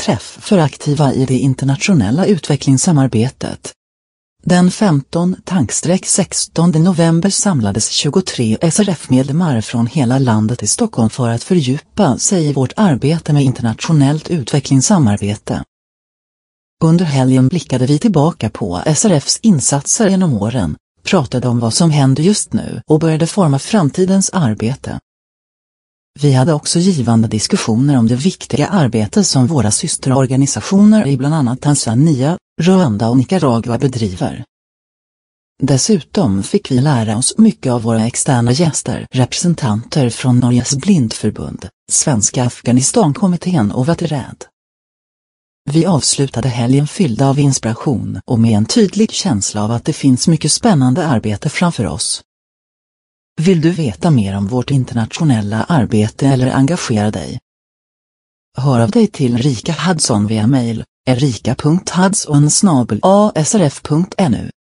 träff för aktiva i det internationella utvecklingssamarbetet. Den 15-16 november samlades 23 SRF-medlemmar från hela landet i Stockholm för att fördjupa sig i vårt arbete med internationellt utvecklingssamarbete. Under helgen blickade vi tillbaka på SRFs insatser genom åren, pratade om vad som händer just nu och började forma framtidens arbete. Vi hade också givande diskussioner om det viktiga arbete som våra systerorganisationer i bland annat Tanzania, Rwanda och Nicaragua bedriver. Dessutom fick vi lära oss mycket av våra externa gäster, representanter från Norges blindförbund, Svenska Afghanistankommittén och Vatteräd. Vi avslutade helgen fyllda av inspiration och med en tydlig känsla av att det finns mycket spännande arbete framför oss. Vill du veta mer om vårt internationella arbete eller engagera dig? Hör av dig till Rika Hudson via mail, erika.hudson@asrf.nu.